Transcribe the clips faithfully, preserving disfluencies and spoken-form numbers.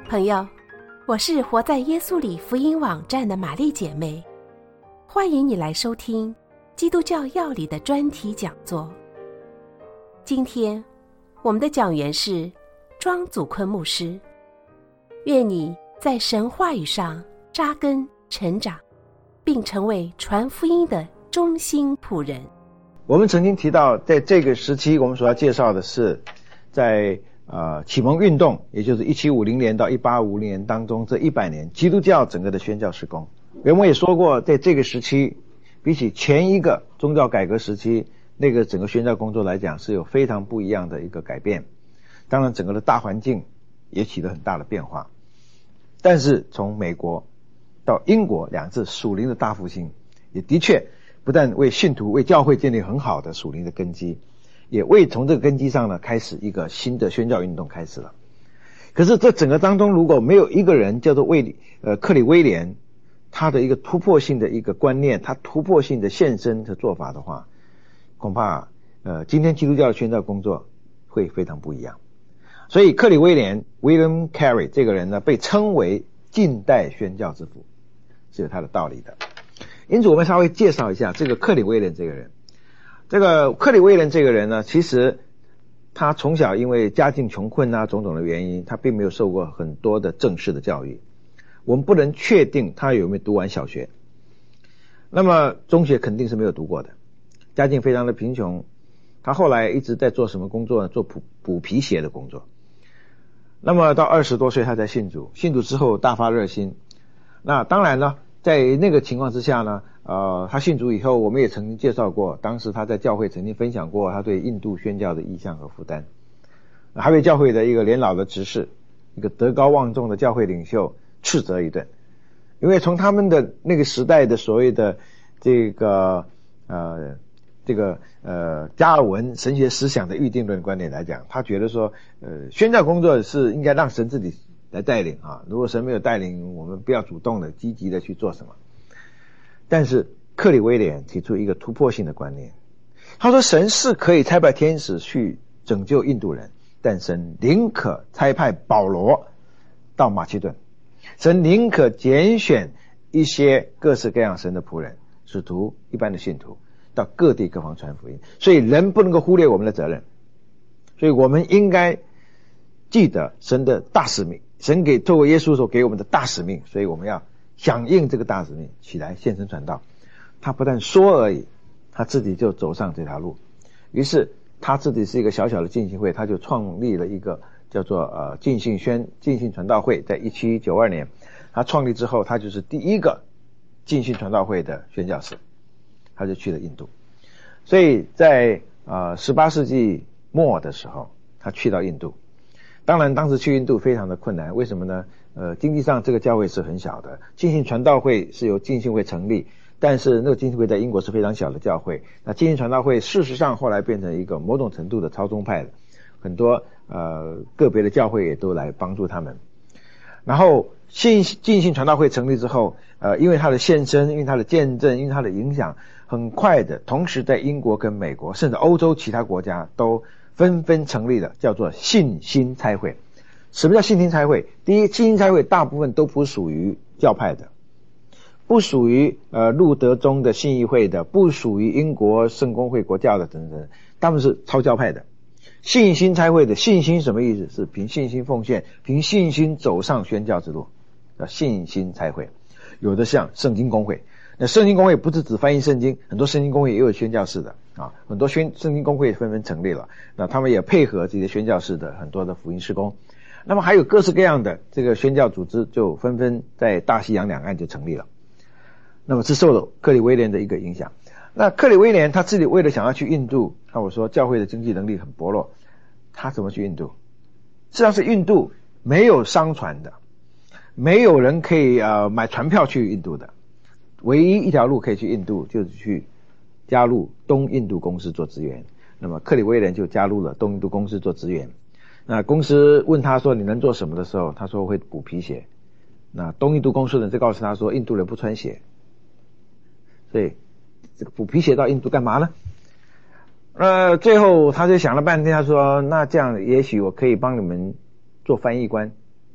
朋友，我是活在耶稣里福音网站的玛丽姐妹，欢迎你来收听基督教要理的专题讲座。今天我们的讲员是庄祖坤牧师，愿你在神话语上扎根成长，并成为传福音的忠心仆人。 我们曾经提到，在这个时期我们所要介绍的是在呃启蒙运动，也就是一七五零年到一八五零年当中这一百年基督教整个的宣教事工。我们也说过，在这个时期比起前一个宗教改革时期，那个整个宣教工作来讲是有非常不一样的一个改变，当然整个的大环境也起了很大的变化。但是从美国到英国两次属灵的大复兴，也的确不但为信徒为教会建立很好的属灵的根基，也为从这个根基上呢开始一个新的宣教运动开始了。可是这整个当中如果没有一个人叫做威呃克里威廉，他的一个突破性的一个观念，他突破性的现身的做法的话，恐怕呃今天基督教的宣教工作会非常不一样。所以克里威廉 William Carey 这个人呢被称为近代宣教之父，是有他的道理的。因此我们稍微介绍一下这个克里威廉这个人。这个克里威廉这个人呢，其实他从小因为家境穷困啊种种的原因，他并没有受过很多的正式的教育。我们不能确定他有没有读完小学，那么中学肯定是没有读过的，家境非常的贫穷。他后来一直在做什么工作呢？做补补皮鞋的工作。那么到二十多岁他才信主，信主之后大发热心。那当然呢，在那个情况之下呢，呃，他信主以后，我们也曾经介绍过，当时他在教会曾经分享过他对印度宣教的意向和负担，还被教会的一个年老的执事，一个德高望重的教会领袖斥责一顿。因为从他们的那个时代的所谓的这个呃这个呃加尔文神学思想的预定论观点来讲，他觉得说呃宣教工作是应该让神自己来带领啊，如果神没有带领，我们不要主动的积极的去做什么。但是克里威廉提出一个突破性的观念，他说神是可以差派天使去拯救印度人，但神宁可差派保罗到马其顿，神宁可拣选一些各式各样神的仆人，使徒一般的信徒到各地各方传福音。所以人不能够忽略我们的责任，所以我们应该记得神的大使命，神给透过耶稣所给我们的大使命，所以我们要响应这个大使命，起来献身传道。他不但说而已，他自己就走上这条路。于是他自己是一个小小的浸信会，他就创立了一个叫做呃浸信宣浸信传道会。在一七九二年他创立之后，他就是第一个浸信传道会的宣教士，他就去了印度。所以在呃十八世纪末的时候，他去到印度。当然当时去印度非常的困难，为什么呢？呃经济上这个教会是很小的，浸信传道会是由浸信会成立，但是那个浸信会在英国是非常小的教会。那浸信传道会事实上后来变成一个某种程度的超宗派的，很多呃个别的教会也都来帮助他们。然后浸浸信传道会成立之后，呃因为他的献身，因为他的见证，因为他的影响，很快的同时在英国跟美国甚至欧洲其他国家都纷纷成立了叫做信心差会。什么叫信心差会？第一，信心差会大部分都不属于教派的，不属于呃路德宗的信义会的，不属于英国圣公会国教的等等，他们是超教派的。信心差会的信心什么意思？是凭信心奉献，凭信心走上宣教之路，叫信心差会。有的像圣经公会，那圣经公会不是只翻译圣经，很多圣经公会也有宣教士的啊，很多宣圣经公会纷纷成立了，那他们也配合这些宣教士的很多的福音事工。那么还有各式各样的这个宣教组织就纷纷在大西洋两岸就成立了。那么是受了克里威廉的一个影响。那克里威廉他自己为了想要去印度，那我说教会的经济能力很薄弱，他怎么去印度？实际上是印度没有商船的，没有人可以呃买船票去印度的，唯一一条路可以去印度就是去加入东印度公司做职员。那么克里威廉就加入了东印度公司做职员。那公司问他说你能做什么的时候，他说会补皮鞋。那东印度公司的人就告诉他说印度人不穿鞋，所以这个补皮鞋到印度干嘛呢？呃，最后他就想了半天，他说那这样也许我可以帮你们做翻译官，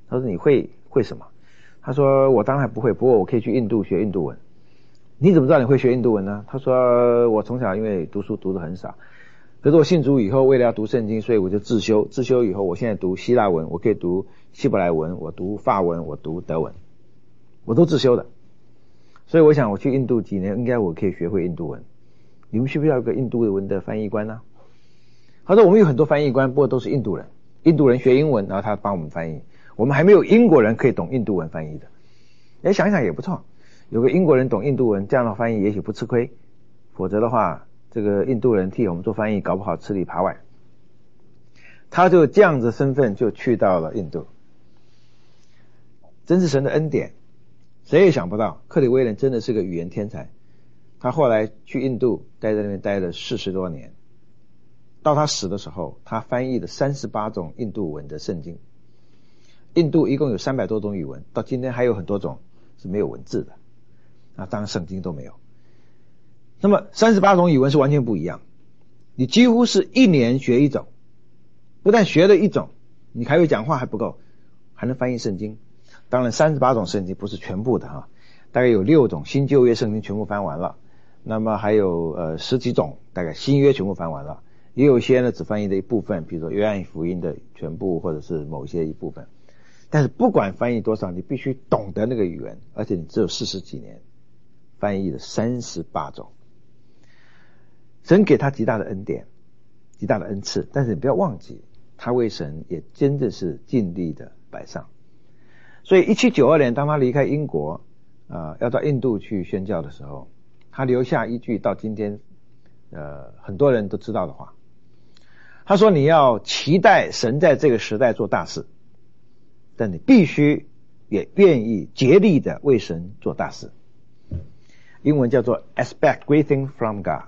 他说你会会什么？他说我当然不会，不过我可以去印度学印度文。你怎么知道你会学印度文呢？他说我从小因为读书读得很少，可是我信主以后为了要读圣经，所以我就自修，自修以后我现在读希腊文，我可以读希伯来文，我读法文，我读德文，我都自修的。所以我想我去印度几年，应该我可以学会印度文。你们需不需要一个印度文的翻译官呢？他说我们有很多翻译官，不过都是印度人，印度人学英文，然后他帮我们翻译。我们还没有英国人可以懂印度文翻译的。哎，想想也不错，有个英国人懂印度文，这样的翻译也许不吃亏，否则的话这个印度人替我们做翻译，搞不好吃里扒外。他就这样子身份就去到了印度，真是神的恩典。谁也想不到克里威廉真的是个语言天才，他后来去印度待在那边待了四十多年，到他死的时候他翻译了三十八种印度文的圣经。印度一共有三百多种语文，到今天还有很多种是没有文字的，那当然圣经都没有。那么三十八种语文是完全不一样，你几乎是一年学一种，不但学了一种，你还会讲话还不够，还能翻译圣经。当然三十八种圣经不是全部的哈，大概有六种新旧约圣经全部翻完了，那么还有呃十几种大概新约全部翻完了，也有一些呢只翻译的一部分，比如说约翰福音的全部或者是某些一部分。但是不管翻译多少，你必须懂得那个语言，而且你只有四十几年翻译了三十八种。神给他极大的恩典，极大的恩赐，但是你不要忘记他为神也真的是尽力的摆上。所以一七九二年当他离开英国呃，要到印度去宣教的时候，他留下一句到今天呃很多人都知道的话，他说你要期待神在这个时代做大事，但你必须也愿意竭力的为神做大事。英文叫做 expect great things from God,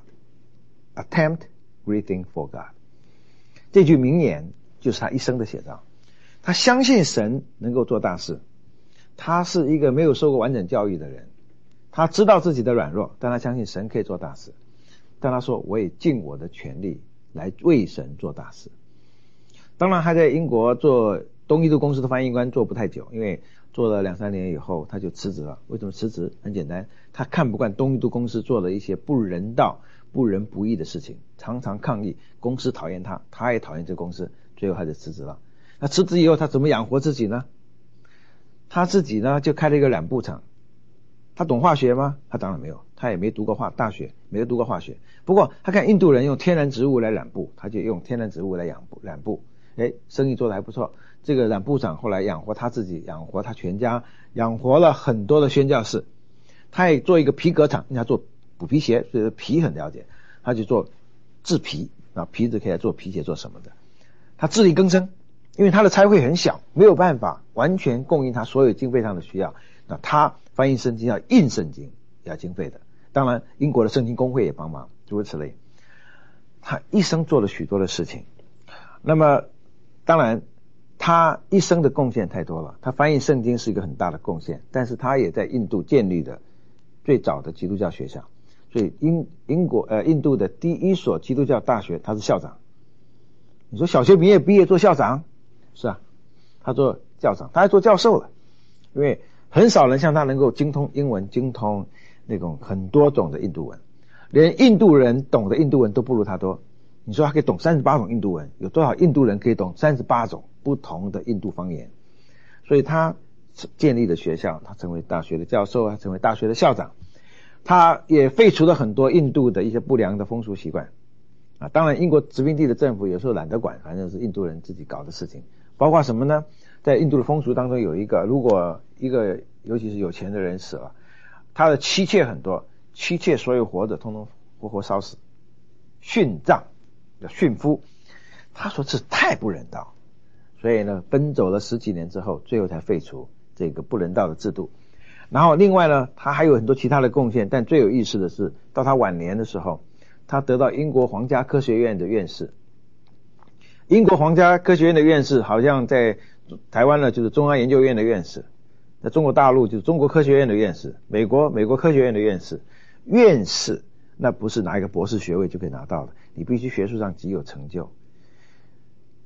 attempt great things for God。 这句名言就是他一生的写照。他相信神能够做大事，他是一个没有受过完整教育的人，他知道自己的软弱，但他相信神可以做大事。但他说我也尽我的全力来为神做大事。当然他在英国做东印度公司的翻译官做不太久，因为做了两三年以后他就辞职了。为什么辞职？很简单，他看不惯东印度公司做了一些不人道不仁不义的事情，常常抗议，公司讨厌他，他也讨厌这个公司，最后他就辞职了。那辞职以后他怎么养活自己呢？他自己呢就开了一个染布厂。他懂化学吗？他当然没有，他也没读过化大学，没有读过化学。不过他看印度人用天然植物来染布，他就用天然植物来养布染布，哎，生意做得还不错。这个染布厂后来养活他自己，养活他全家，养活了很多的宣教士。他也做一个皮革厂，人家做补皮鞋，所以皮很了解，他就做制皮啊，皮子可以来做皮鞋做什么的。他自力更生，因为他的差会很小，没有办法完全供应他所有经费上的需要，那他翻译圣经要印圣经要经费的，当然英国的圣经公会也帮忙，诸如此类。他一生做了许多的事情，那么当然他一生的贡献太多了，他翻译圣经是一个很大的贡献，但是他也在印度建立的最早的基督教学校，所以英英国呃印度的第一所基督教大学他是校长。你说小学毕业毕业做校长？是啊，他做校长，他还做教授了，因为很少人像他能够精通英文，精通那种很多种的印度文，连印度人懂的印度文都不如他多。你说他可以懂三十八种印度文，有多少印度人可以懂三十八种不同的印度方言？所以他建立了学校，他成为大学的教授，他成为大学的校长，他也废除了很多印度的一些不良的风俗习惯啊。当然英国殖民地的政府有时候懒得管，反正是印度人自己搞的事情。包括什么呢？在印度的风俗当中有一个，如果一个尤其是有钱的人死了，他的妻妾很多，妻妾所有活着通通活活烧死，殉葬叫殉夫。他说这太不人道，所以呢奔走了十几年之后，最后才废除这个不人道的制度。然后另外呢他还有很多其他的贡献，但最有意思的是到他晚年的时候，他得到英国皇家科学院的院士。英国皇家科学院的院士好像在台湾呢就是中央研究院的院士，在中国大陆就是中国科学院的院士，美国美国科学院的院士。院士那不是拿一个博士学位就可以拿到的，你必须学术上极有成就。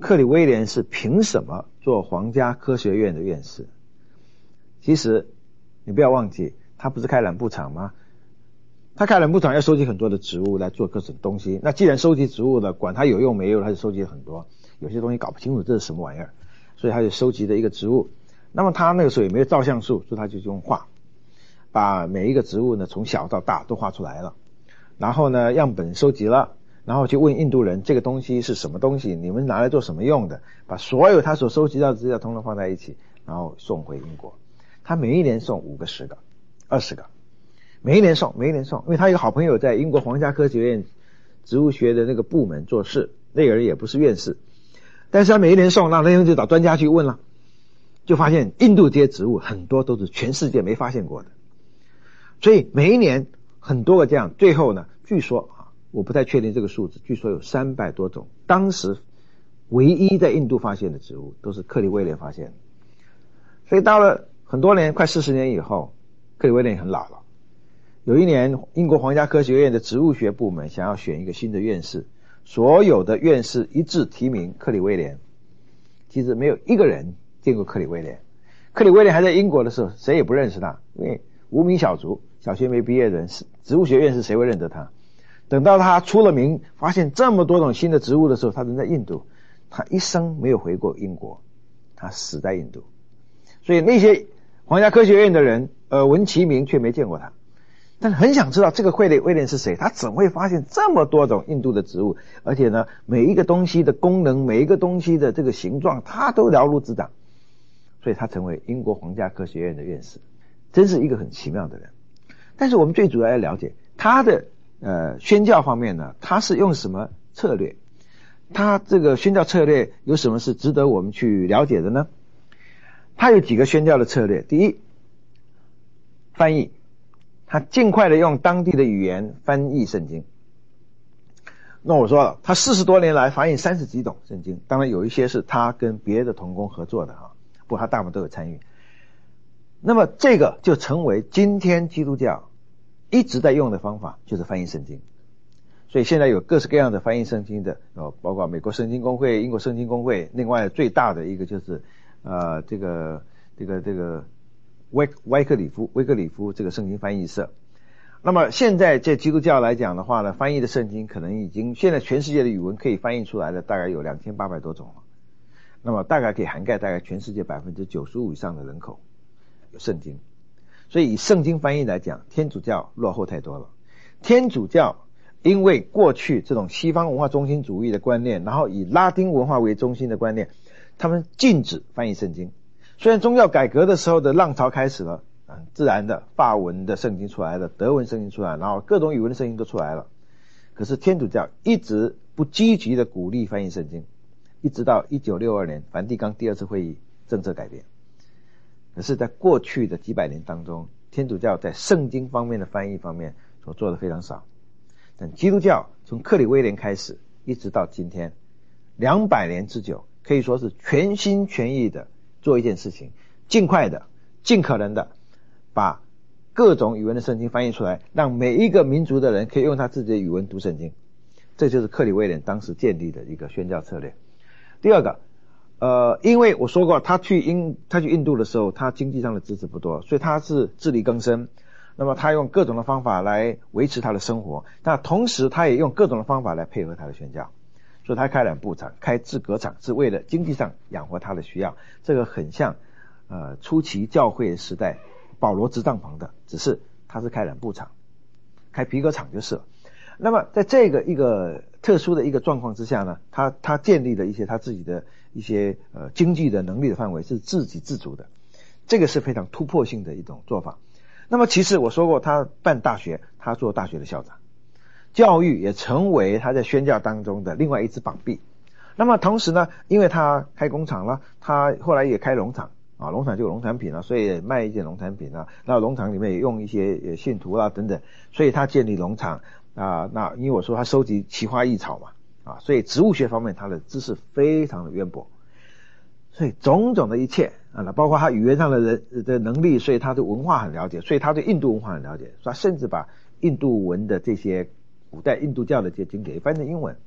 克里威廉是凭什么做皇家科学院的院士？其实你不要忘记，他不是开染布厂吗？他开染布厂要收集很多的植物来做各种东西，那既然收集植物了，管它有用没用，他就收集了很多，有些东西搞不清楚这是什么玩意儿，所以他就收集了一个植物。那么他那个时候也没有照相术，所以他就用画，把每一个植物呢从小到大都画出来了，然后呢样本收集了，然后去问印度人这个东西是什么东西，你们拿来做什么用的，把所有他所收集到的资料统统放在一起，然后送回英国。他每一年送五个、十个、二十个，每一年送，每一年送，因为他有个好朋友在英国皇家科学院植物学的那个部门做事，那个人也不是院士，但是他每一年送，那那天就找专家去问了，就发现印度这些植物很多都是全世界没发现过的，所以每一年很多个这样，最后呢，据说啊，我不太确定这个数字，据说有三百多种，当时唯一在印度发现的植物都是克里威廉发现的。所以到了很多年，快四十年以后，克里威廉很老了。有一年，英国皇家科学院的植物学部门想要选一个新的院士，所有的院士一致提名克里威廉。其实没有一个人见过克里威廉。克里威廉还在英国的时候，谁也不认识他，因为无名小卒，小学没毕业的人，植物学院士谁会认得他？等到他出了名，发现这么多种新的植物的时候，他人在印度，他一生没有回过英国，他死在印度。所以那些皇家科学院的人耳闻其名，却没见过他，但很想知道这个克里威廉是谁，他怎么会发现这么多种印度的植物，而且呢，每一个东西的功能，每一个东西的这个形状，他都了如指掌，所以他成为英国皇家科学院的院士，真是一个很奇妙的人。但是我们最主要要了解他的呃宣教方面呢，他是用什么策略，他这个宣教策略有什么是值得我们去了解的呢？他有几个宣教的策略。第一，翻译，他尽快的用当地的语言翻译圣经。那我说了，他四十多年来翻译三十几种圣经，当然有一些是他跟别的同工合作的哈，不过他大部分都有参与。那么这个就成为今天基督教一直在用的方法，就是翻译圣经。所以现在有各式各样的翻译圣经的，哦，包括美国圣经公会、英国圣经公会，另外最大的一个就是呃，这个这个这个威威克里夫威克里夫这个圣经翻译社。那么现在在基督教来讲的话呢，翻译的圣经可能已经现在全世界的语文可以翻译出来的大概有两千八百多种了。那么大概可以涵盖大概全世界百分之九十五以上的人口有圣经。所以以圣经翻译来讲，天主教落后太多了。天主教因为过去这种西方文化中心主义的观念，然后以拉丁文化为中心的观念，他们禁止翻译圣经。虽然宗教改革的时候的浪潮开始了，嗯，自然的法文的圣经出来了，德文圣经出来了，然后各种语文的圣经都出来了，可是天主教一直不积极的鼓励翻译圣经，一直到一九六二年梵蒂冈第二次会议政策改变。可是在过去的几百年当中，天主教在圣经方面的翻译方面所做的非常少，但基督教从克里威廉开始一直到今天两百年之久，可以说是全心全意的做一件事情，尽快的尽可能的把各种语文的圣经翻译出来，让每一个民族的人可以用他自己的语文读圣经。这就是克里威廉当时建立的一个宣教策略。第二个呃，因为我说过他去印他去印度的时候，他经济上的支持不多，所以他是自力更生，那么他用各种的方法来维持他的生活，那同时他也用各种的方法来配合他的宣教，所以他开染布厂、开制革厂是为了经济上养活他的需要。这个很像呃初期教会时代保罗织帐篷的，只是他是开染布厂、开皮革厂就是了。那么在这个一个特殊的一个状况之下呢，他他建立了一些他自己的一些呃经济的能力的范围，是自给自足的，这个是非常突破性的一种做法。那么其实我说过，他办大学，他做大学的校长，教育也成为他在宣教当中的另外一支膀臂。那么同时呢，因为他开工厂了，他后来也开农场啊，农场就有农产品了，所以也卖一些农产品啊，那农场里面也用一些信徒啊等等，所以他建立农场啊。那因为我说他收集奇花异草嘛啊，所以植物学方面他的知识非常的渊博，所以种种的一切啊，包括他语言上的人的能力，所以他对文化很了解，所以他对印度文化很了解，所以他甚至把印度文的这些古代印度教的这些经典翻成英文，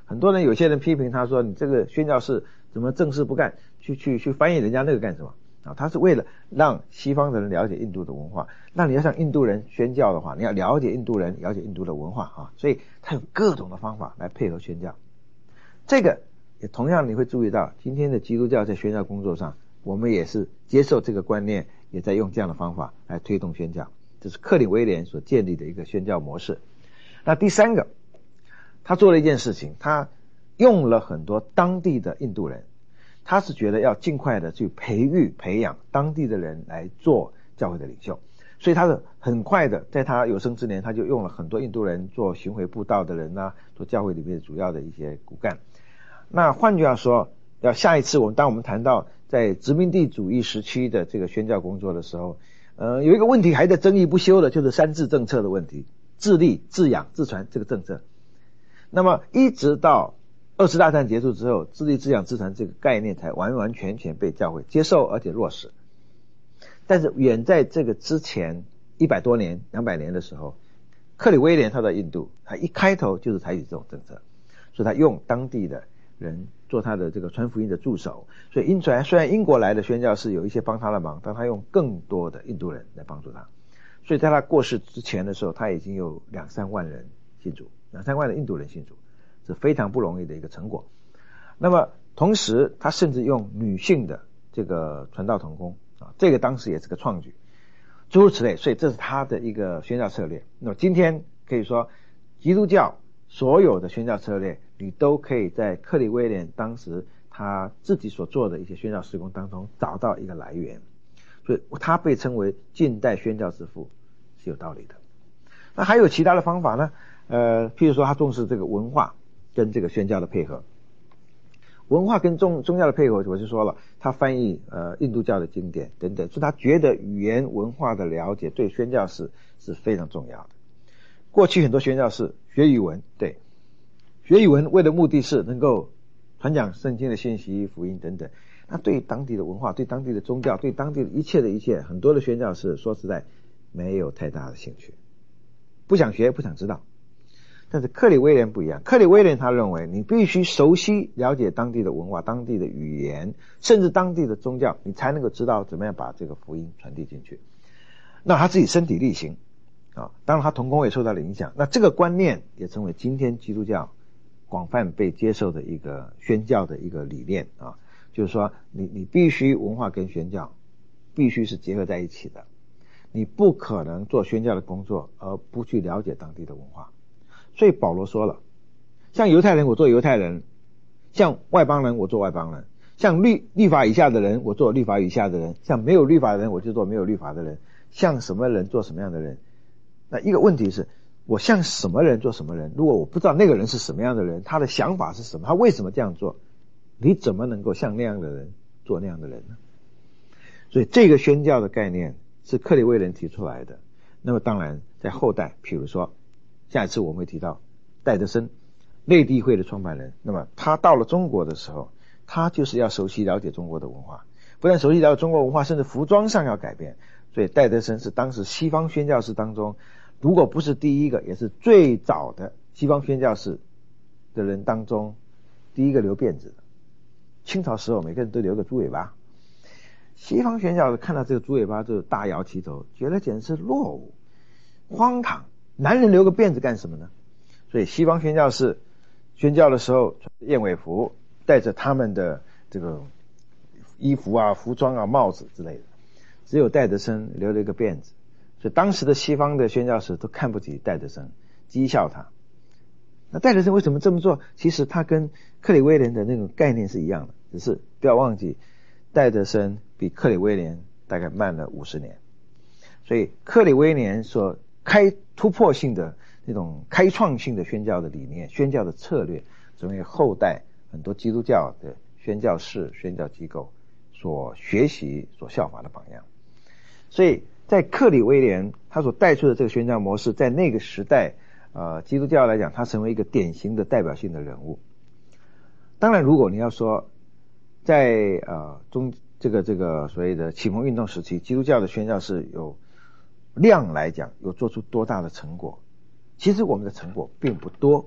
很多人有些人批评他说，你这个宣教士怎么正事不干，去去去翻译人家那个干什么啊？他是为了让西方的人了解印度的文化。那你要向印度人宣教的话，你要了解印度人，了解印度的文化啊，所以他有各种的方法来配合宣教。这个也同样你会注意到，今天的基督教在宣教工作上，我们也是接受这个观念，也在用这样的方法来推动宣教。这是克里威廉所建立的一个宣教模式。那第三个，他做了一件事情，他用了很多当地的印度人，他是觉得要尽快的去培育培养当地的人来做教会的领袖，所以他是很快的，在他有生之年，他就用了很多印度人做巡回布道的人啊，做教会里面主要的一些骨干。那换句话说，要下一次我们当我们谈到在殖民地主义时期的这个宣教工作的时候，呃，有一个问题还在争议不休的，就是三自政策的问题，自立、自养、自传这个政策。那么一直到二次大战结束之后，自立、自养、自传这个概念才完完全全被教会接受而且落实。但是远在这个之前一百多年、两百年的时候，克里威廉他在印度，他一开头就是采取这种政策，所以他用当地的人做他的这个传福音的助手，所以因虽然虽然英国来的宣教士有一些帮他的忙，但他用更多的印度人来帮助他，所以在他过世之前的时候，他已经有两三万人信主，两三万的印度人信主，是非常不容易的一个成果。那么同时他甚至用女性的这个传道同工啊，这个当时也是个创举，诸如此类，所以这是他的一个宣教策略。那么今天可以说基督教所有的宣教策略，你都可以在克里威廉当时他自己所做的一些宣教事工当中找到一个来源，所以他被称为近代宣教之父是有道理的。那还有其他的方法呢？呃，譬如说他重视这个文化跟这个宣教的配合，文化跟宗宗教的配合，我就说了，他翻译呃印度教的经典等等，所以他觉得语言文化的了解对宣教士是非常重要的。过去很多宣教士学语文，对，学语文为的目的是能够传讲圣经的信息、福音等等。那对当地的文化、对当地的宗教、对当地的一切的一切，很多的宣教士说实在没有太大的兴趣，不想学，不想知道。但是克里威廉不一样，克里威廉他认为你必须熟悉了解当地的文化、当地的语言，甚至当地的宗教，你才能够知道怎么样把这个福音传递进去。那他自己身体力行啊，当然他同工也受到了影响。那这个观念也成为今天基督教广泛被接受的一个宣教的一个理念啊，就是说你你必须文化跟宣教必须是结合在一起的，你不可能做宣教的工作而不去了解当地的文化。所以保罗说了，像犹太人我做犹太人，像外邦人我做外邦人，像律律法以下的人我做律法以下的人，像没有律法的人我就做没有律法的人，像什么人做什么样的人。那一个问题是，我像什么人做什么人，如果我不知道那个人是什么样的人，他的想法是什么，他为什么这样做，你怎么能够像那样的人做那样的人呢？所以这个宣教的概念是克里威廉提出来的。那么当然在后代，譬如说下一次我们会提到戴德生，内地会的创办人，那么他到了中国的时候，他就是要熟悉了解中国的文化，不但熟悉了解中国文化，甚至服装上要改变。所以戴德生是当时西方宣教士当中，如果不是第一个，也是最早的西方宣教士的人当中第一个留辫子的。清朝时候每个人都留个猪尾巴，西方宣教士看到这个猪尾巴就大摇其头，觉得简直是落伍荒唐，男人留个辫子干什么呢？所以西方宣教士宣教的时候穿燕尾服，带着他们的这个衣服啊、服装啊、帽子之类的，只有戴德生留了一个辫子，所以当时的西方的宣教士都看不起戴德生，讥笑他。那戴德生为什么这么做？其实他跟克里威廉的那种概念是一样的，只是不要忘记戴德生比克里威廉大概慢了五十年，所以克里威廉所开突破性的那种开创性的宣教的理念、宣教的策略，成为后代很多基督教的宣教士、宣教机构所学习、所效法的榜样。所以在克里威廉他所带出的这个宣教模式，在那个时代呃，基督教来讲，他成为一个典型的代表性的人物。当然如果你要说在呃中这个这个所谓的启蒙运动时期，基督教的宣教士有量来讲有做出多大的成果，其实我们的成果并不多。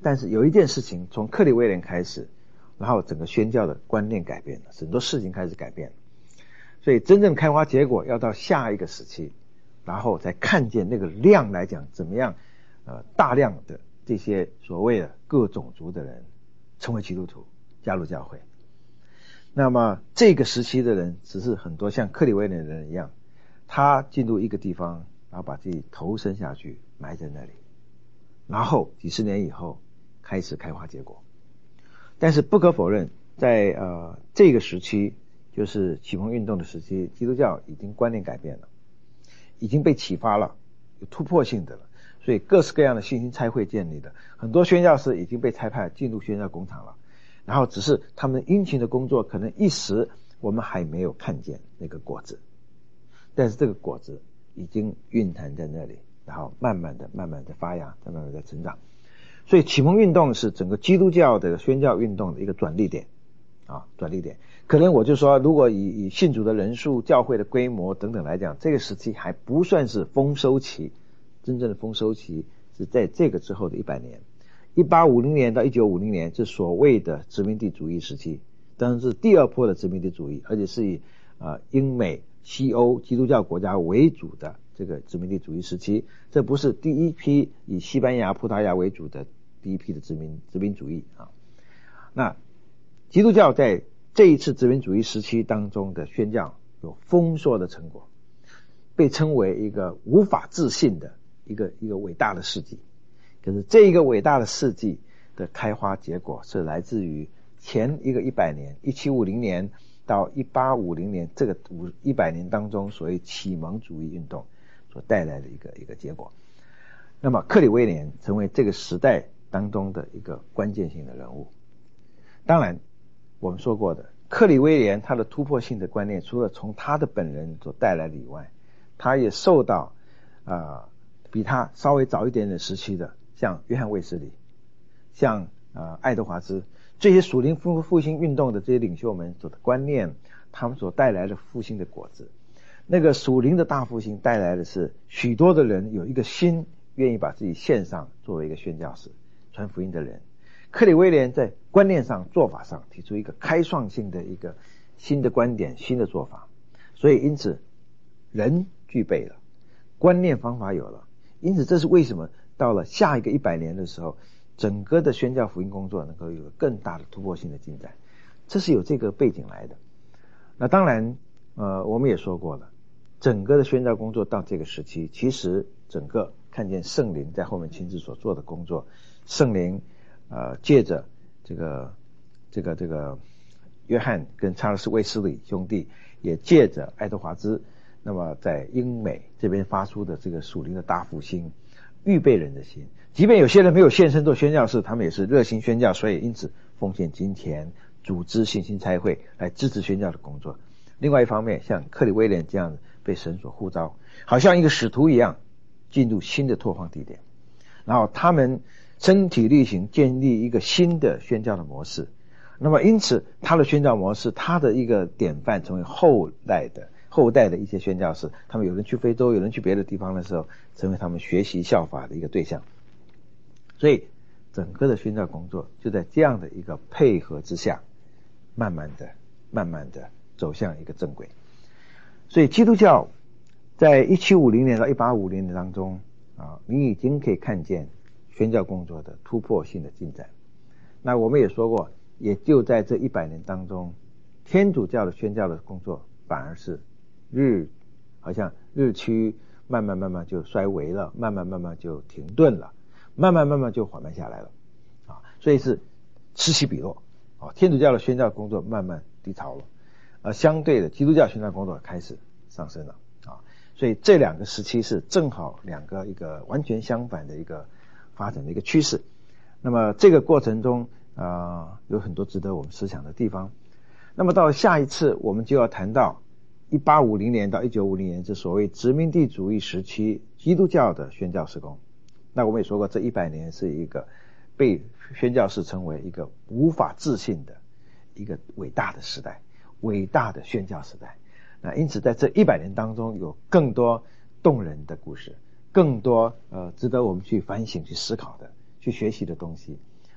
但是有一件事情从克里威廉开始，然后整个宣教的观念改变了，很多事情开始改变了。所以真正开花结果要到下一个时期，然后才看见那个量来讲怎么样呃，大量的这些所谓的各种族的人成为基督徒，加入教会。那么这个时期的人只是很多像克里威廉的人一样，他进入一个地方，然后把自己投身下去，埋在那里，然后几十年以后开始开花结果。但是不可否认，在呃这个时期，就是启蒙运动的时期，基督教已经观念改变了，已经被启发了，有突破性的了，所以各式各样的信心差会建立的，很多宣教士已经被差派进入宣教工厂了，然后只是他们殷勤的工作可能一时我们还没有看见那个果子，但是这个果子已经蕴含在那里，然后慢慢的慢慢的发芽，慢慢的成长。所以启蒙运动是整个基督教的宣教运动的一个转捩点啊，转捩点。可能我就说，如果以以信主的人数、教会的规模等等来讲，这个时期还不算是丰收期，真正的丰收期是在这个之后的一百年，一八五零年到一九五零年是所谓的殖民地主义时期，当然是第二波的殖民地主义，而且是以呃英美西欧基督教国家为主的这个殖民地主义时期，这不是第一批以西班牙、葡萄牙为主的第一批的殖民殖民主义啊。那基督教在这一次殖民主义时期当中的宣教有丰硕的成果，被称为一个无法置信的一个一个伟大的事迹。可是这一个伟大的事迹的开花结果是来自于前一个一百年，一七五零年到一八五零年这个五一百年当中所谓启蒙主义运动所带来的一个一个结果。那么克里威廉成为这个时代当中的一个关键性的人物。当然我们说过的，克里威廉他的突破性的观念，除了从他的本人所带来的以外，他也受到呃比他稍微早一点点时期的，像约翰卫斯理，像呃爱德华兹，这些属灵复复兴运动的这些领袖们所的观念，他们所带来的复兴的果子。那个属灵的大复兴带来的是许多的人有一个心愿意把自己献上，作为一个宣教士、传福音的人。克里威廉在观念上、做法上提出一个开创性的一个新的观点、新的做法，所以因此人具备了，观念方法有了，因此这是为什么到了下一个一百年的时候，整个的宣教福音工作能够有更大的突破性的进展，这是有这个背景来的。那当然呃，我们也说过了，整个的宣教工作到这个时期，其实整个看见圣灵在后面亲自所做的工作，圣灵呃，借着这个这个这个约翰跟查尔斯卫斯理兄弟，也借着爱德华兹，那么在英美这边发出的这个属灵的大复兴，预备人的心。即便有些人没有现身做宣教士，他们也是热心宣教，所以因此奉献金钱，组织信心差会来支持宣教的工作。另外一方面，像克里威廉这样被神所呼召，好像一个使徒一样进入新的拓荒地点，然后他们身体力行建立一个新的宣教的模式。那么因此他的宣教模式，他的一个典范成为后代的后代的一些宣教士，他们有人去非洲，有人去别的地方的时候，成为他们学习效法的一个对象。所以整个的宣教工作就在这样的一个配合之下，慢慢的慢慢的走向一个正轨。所以基督教在一七五零年到一八五零年当中啊，你已经可以看见宣教工作的突破性的进展。那我们也说过，也就在这一百年当中，天主教的宣教的工作反而是日好像日趋慢慢慢慢就衰微了，慢慢慢慢就停顿了，慢慢慢慢就缓慢下来了啊，所以是此起彼落啊。天主教的宣教工作慢慢低潮了，而相对的基督教宣教工作开始上升了啊。所以这两个时期是正好两个一个完全相反的一个发展的一个趋势。那么这个过程中啊、呃，有很多值得我们思想的地方。那么到了下一次我们就要谈到一八五零年到一九五零年这所谓殖民地主义时期基督教的宣教事工。那我们也说过，这一百年是一个被宣教士称为一个无法置信的一个伟大的时代，伟大的宣教时代。那因此在这一百年当中有更多动人的故事，更多呃值得我们去反省去思考的去学习的东西。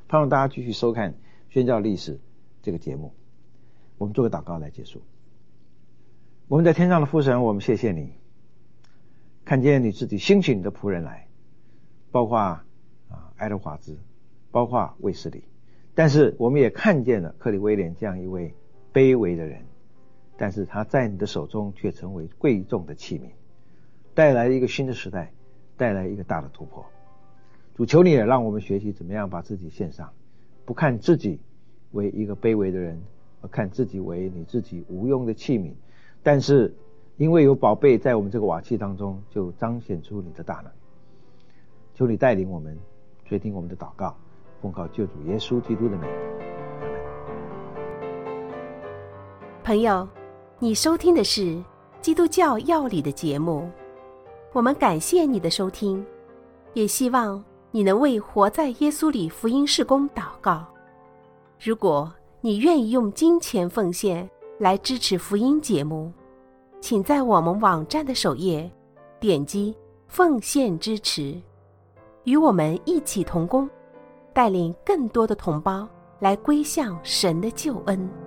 盼望大家继续收看宣教历史这个节目。我们做个祷告来结束。我们在天上的父神，我们谢谢你，看见你自己兴起你的仆人来，包括啊爱德华兹，包括卫斯理，但是我们也看见了克里威廉这样一位卑微的人，但是他在你的手中却成为贵重的器皿，带来一个新的时代，带来一个大的突破。主，求你也让我们学习怎么样把自己献上，不看自己为一个卑微的人，而看自己为你自己无用的器皿，但是因为有宝贝在我们这个瓦器当中，就彰显出你的大能。求你带领我们垂听我们的祷告，奉靠救主耶稣基督的名。 朋友，你收听的是基督教要理的节目，我们感谢你的收听，也希望你能为活在耶稣里福音事工祷告。如果你愿意用金钱奉献来支持福音节目，请在我们网站的首页点击奉献支持，与我们一起同工，带领更多的同胞来归向神的救恩。